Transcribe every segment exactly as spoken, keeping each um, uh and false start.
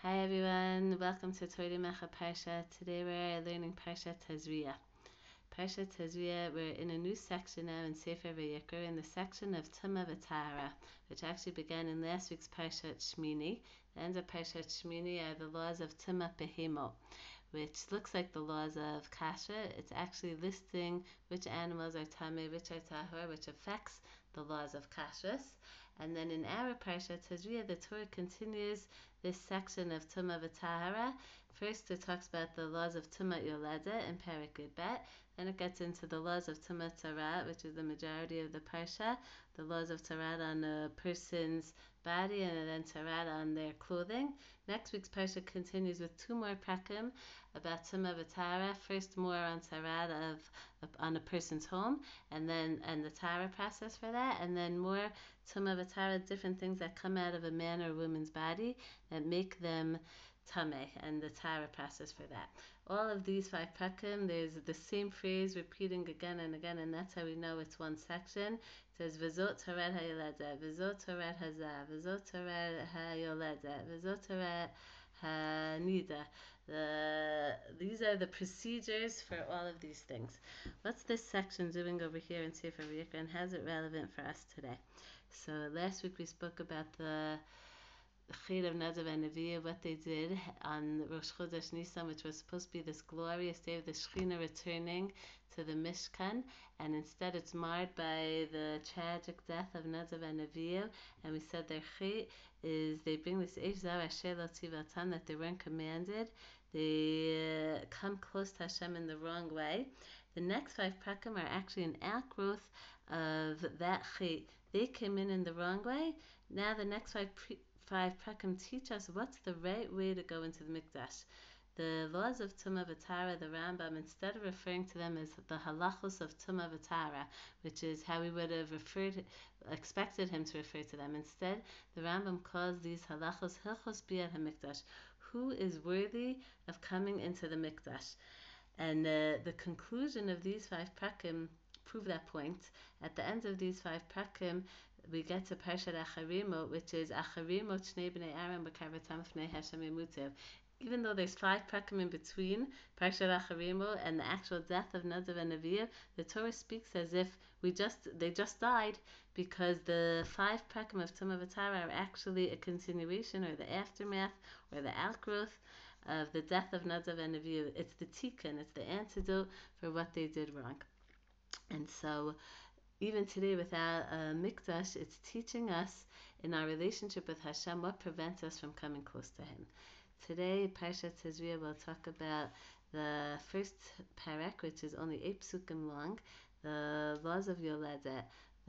Hi everyone, welcome to Torah Mecha Parsha. Today we're learning Parsha Tazria. Parsha Tazria, we're in a new section now in Sefer Vayikra, in the section of Tumah V'Tahara, which actually began in last week's Parsha Shmini. The end of Parsha Shmini are the laws of Tumah Behemo, which looks like the laws of Kasha. It's actually listing which animals are Tameh, which are Tahor, which affects the laws of Kashrus. And then in our Parsha Tazria, the Torah continues this section of Tumah V'Tahara. First, it talks about the laws of Tumah Yoleda in Perek Yudbet. Then it gets into the laws of Tumah Tarat, which is the majority of the Parsha, the laws of Tarat on a person's body, and then Tarat on their clothing. Next week's Parsha continues with two more prakim about Tumah V'Tahara. First, more on Tarat of, of on a person's home, and then and the Tara process for that, and then more Tumah V'Tahara, different things that come out of a man or woman's body that make them Tameh, and the Tara process for that. All of these five prakim, there's the same phrase repeating again and again, and that's how we know it's one section. It says V'zot Tarat HaYoleda, V'zot Tarat Hazah, V'zot Tarat HaYoleda, V'zot Tarat HaNida. The, these are the procedures for all of these things. What's this section doing over here in Sefer Vayikra, and how's it relevant for us today? So last week we spoke about the Chid of Nadav and Neviah, what they did on Rosh Chodesh Nisan, which was supposed to be this glorious day of the Shekhinah returning to the Mishkan, and instead it's marred by the tragic death of Nadav and Neviah. And we said their Chid is they bring this Eish Zar Asher Lo Tzivatan, that they weren't commanded. They uh, come close to Hashem in the wrong way. The next five prakim are actually an outgrowth of that Chid. They came in in the wrong way. Now the next five pre- five prakim teach us what's the right way to go into the Mikdash. The laws of Tumah V'Tahara, the Rambam, instead of referring to them as the halachos of Tumah V'Tahara, which is how we would have referred, expected him to refer to them, instead the Rambam calls these halachos hilchos biyat hamikdash. Who is worthy of coming into the Mikdash? And uh, the conclusion of these five prakim prove that point. At the end of these five prakim, we get to Parshat Acharimot, which is Acharimot Shnei Bnei Aaron B'Karvatam Fnei Hashem Yemutev. Even though there's five prakim in between Parshat Acharimot and the actual death of Nadav and Neviah, the Torah speaks as if we just they just died, because the five prakim of Tumah V'Tahara are actually a continuation or the aftermath or the outgrowth of the death of Nadav and Neviah. It's the tikkun, it's the antidote for what they did wrong. And so even today, without a mikdash, it's teaching us in our relationship with Hashem what prevents us from coming close to Him. Today, Parshat Tazria will talk about the first parak, which is only eight psukim long, the laws of Yoledet,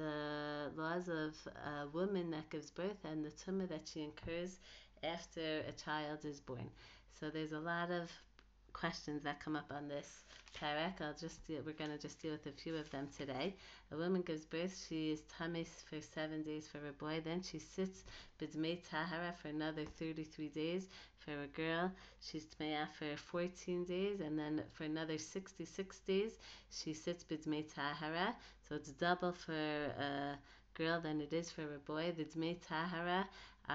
the laws of a woman that gives birth, and the tumah that she incurs after a child is born. So there's a lot of questions that come up on this parak. I'll just deal, we're going to just deal with a few of them today. A woman gives birth, she is tamis for seven days for a boy, then she sits b'dmei tahara for another thirty-three days. For a girl, she's tmeya for fourteen days, and then for another sixty-six days she sits b'dmei tahara. So it's double for a girl than it is for a boy. The dmei tahara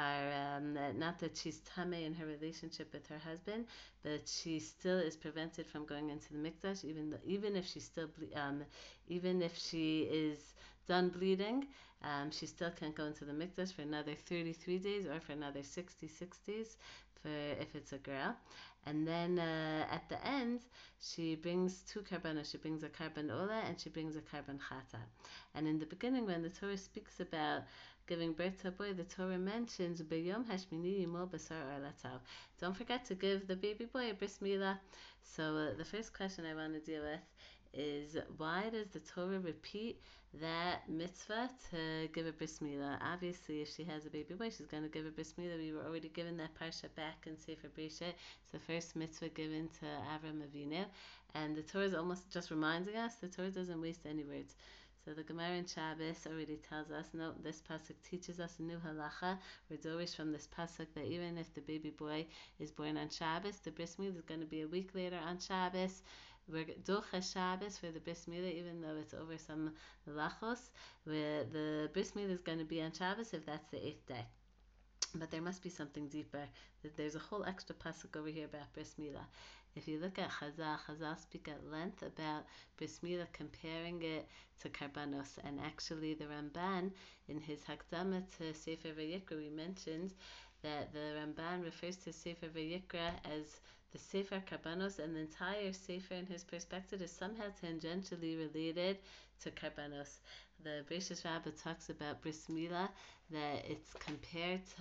are um, not that she's tameh in her relationship with her husband, but she still is prevented from going into the mikdash, even though, even if she still ble- um, even if she is done bleeding, um, she still can't go into the mikdash for another thirty-three days or for another sixty-six days for if it's a girl. And then uh, at the end, she brings two karbanos. She brings a karban ola and she brings a karban chata. And in the beginning, when the Torah speaks about giving birth to a boy, the Torah mentions b'yom hashmini yimol basar arlatau. Don't forget to give the baby boy a bris milah. So uh, the first question I want to deal with is, why does the Torah repeat that mitzvah to give a bris milah? Obviously, if she has a baby boy, she's going to give a bris milah. We were already given that parsha back in Sefer Bereshit. It's the first mitzvah given to Avram Avinu, and the Torah is almost just reminding us. The Torah doesn't waste any words. So the Gemara in Shabbos already tells us, no, this pasuk teaches us a new halacha. We're dorish from this pasuk that even if the baby boy is born on Shabbos, the bris milah is going to be a week later on Shabbos. We're docha Shabbos for the bris milah, even though it's over some halachos. Where the bris milah is going to be on Shabbos if that's the eighth day. but there must be something deeper. There's a whole extra pasuk over here about bris milah. If you look at Chazal, Chazal speak at length about bris milah, comparing it to karbanos, and actually the Ramban in his Hakdama to Sefer Vayikra, we mentioned that the Ramban refers to Sefer Vayikra as the Sefer Karbanos, and the entire Sefer in his perspective is somehow tangentially related to Karbanos. The Beishas Rabbah talks about Bris Milah, that it's compared to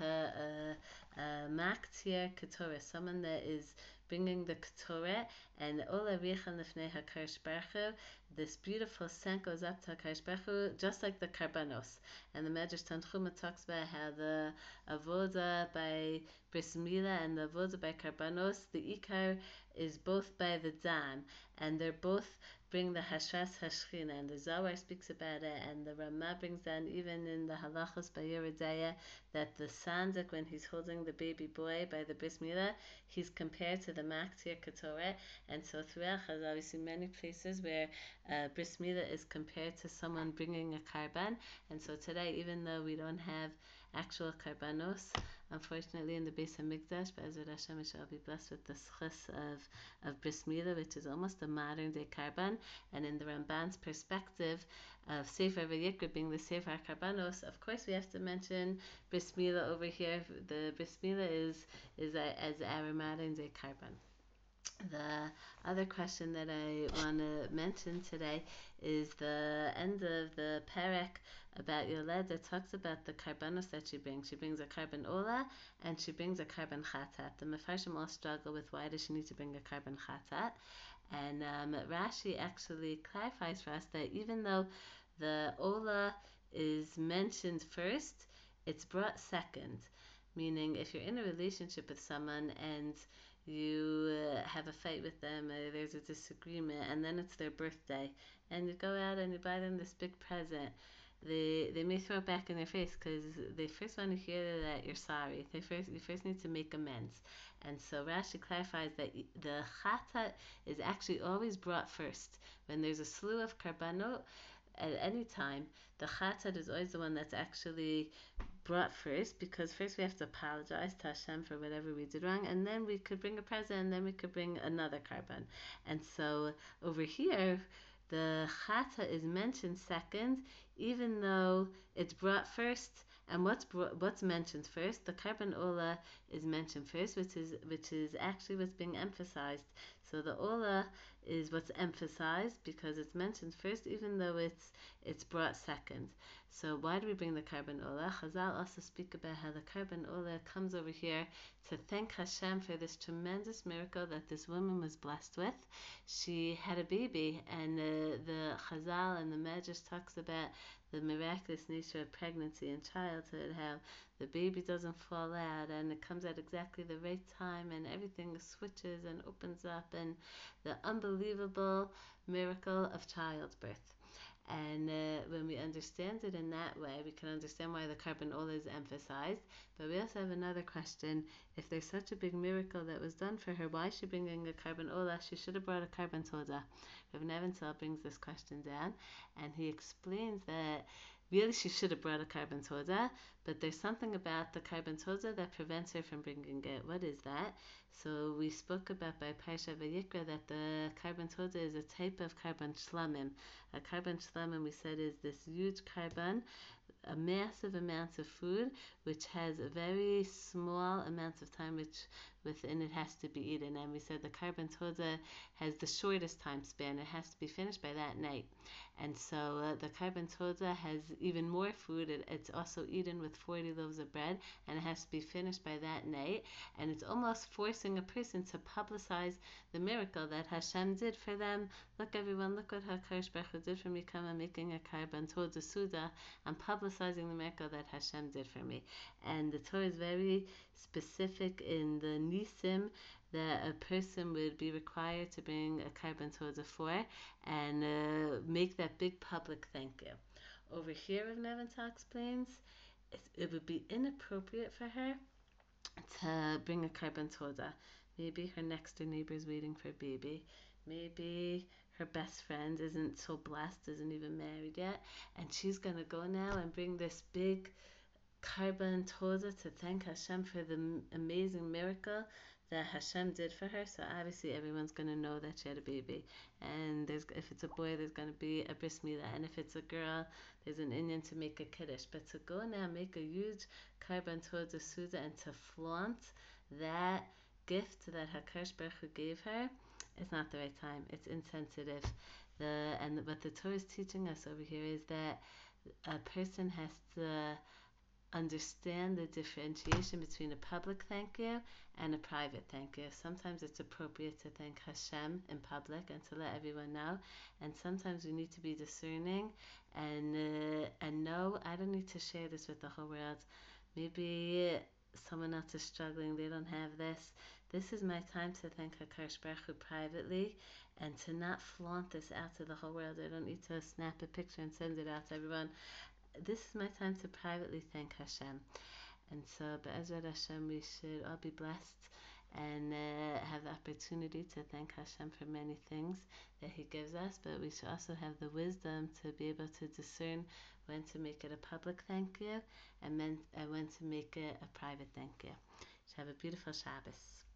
a, a Maktir Ketorah, someone that is bringing the Ketorah, and Ola Richa Lefnei HaKadosh Baruch Hu, this beautiful scent goes up to HaKadosh Baruch Hu, just like the Karbanos. And the Medrash Tanchuma talks about how the Avoda by Bris Milah and the Avoda by Karbanos, the Ikar is both by the Dam, and they're both bring the Hashras Hashchina, and the Zohar speaks about it, and the Ramah brings down even in the Halachos by Yeridaya that the Sandik, when he's holding the baby boy by the Bris Milah, he's compared to the Maktir Ketorah. And so throughout Chazal we see many places where uh, Bris Milah is compared to someone bringing a karban. And so today, even though we don't have actual karbanos, unfortunately, in the Beis HaMikdash, Be'ezrat Hashem, we shall be blessed with the schus of, of Bris Milah, which is almost a modern day karban. And in the Ramban's perspective of Sefer Vayikra being the Sefer Karbanos, of course we have to mention Bris Milah over here. The Bris Milah is, is a, as our modern day karban. The other question that I want to mention today is the end of the perek about Yoled that talks about the karbanos that she brings. She brings a karban ola and she brings a karban chatat. The Mefarshim all struggle with why does she need to bring a karban chatat. And um, Rashi actually clarifies for us that even though the ola is mentioned first, it's brought second. Meaning if you're in a relationship with someone and you uh, have a fight with them, uh, there's a disagreement, and then it's their birthday, and you go out and you buy them this big present, they they may throw it back in their face because they first want to hear that you're sorry. They first you first need to make amends. And so Rashi clarifies that the chatat is actually always brought first. When there's a slew of karbanot at any time, the chatat is always the one that's actually brought first, because first we have to apologize to Hashem for whatever we did wrong, and then we could bring a present, and then we could bring another karban. And so over here, the chata is mentioned second, even though it's brought first. And what's brought, what's mentioned first? The karban ola is mentioned first, which is which is actually what's being emphasized. So the ola is what's emphasized because it's mentioned first, even though it's it's brought second. So why do we bring the karban ola? Chazal also speak about how the karban ola comes over here to thank Hashem for this tremendous miracle that this woman was blessed with. She had a baby, and uh, the Chazal and the Medrash talks about the miraculous nature of pregnancy and childhood, how the baby doesn't fall out and it comes at exactly the right time and everything switches and opens up, and the unbelievable miracle of childbirth. And uh, when we understand it in that way, we can understand why the karban ola is emphasized. But we also have another question. If there's such a big miracle that was done for her, why is she bringing a karban ola? She should have brought a karban toda. Rav Nebenzahl brings this question down, and he explains that really she should have brought a karban toda, but there's something about the karban toda that prevents her from bringing it. What is that? So we spoke about by Parsha Vayikra that the karban toda is a type of karban shlamim. A karban shlamim, we said, is this huge karban, a massive amount of food, which has a very small amount of time which within it has to be eaten. And we said the karban toda has the shortest time span. It has to be finished by that night. And so uh, the karban toda has even more food. It, it's also eaten with forty loaves of bread, and it has to be finished by that night. And it's almost forcing a person to publicize the miracle that Hashem did for them. Look, everyone, look what HaKadosh Baruch Hu did for me. Come, I'm making a karban toda suda. I'm publicizing the miracle that Hashem did for me. And the Torah is very specific in the nisim that a person would be required to bring a karban toda for, and uh, make that big public thank you. Over here, Rav Nebenzahl explains it, it would be inappropriate for her to bring a karban toda. Maybe her next door neighbor is waiting for a baby. Maybe her best friend isn't so blessed, isn't even married yet, and she's gonna go now and bring this big Karban told her to thank Hashem for the m- amazing miracle that Hashem did for her. So obviously everyone's going to know that she had a baby. And there's, if it's a boy, there's going to be a bris milah. And if it's a girl, there's an Indian to make a kiddush. But to go now make a huge Karban told the Suda and to flaunt that gift that HaKadosh Baruch Hu gave her, it's not the right time. It's insensitive. The and what the Torah is teaching us over here is that a person has to understand the differentiation between a public thank you and a private thank you. Sometimes it's appropriate to thank Hashem in public and to let everyone know, and sometimes we need to be discerning and uh, and know I don't need to share this with the whole world. Maybe someone else is struggling, they don't have this. This is my time to thank HaKadosh Baruch Hu privately and to not flaunt this out to the whole world. I don't need to snap a picture and send it out to everyone. This is my time to privately thank Hashem. And so, Be'ezrat Hashem, we should all be blessed and uh, have the opportunity to thank Hashem for many things that He gives us, but we should also have the wisdom to be able to discern when to make it a public thank you and when, uh, when to make it a private thank you. Have a beautiful Shabbos.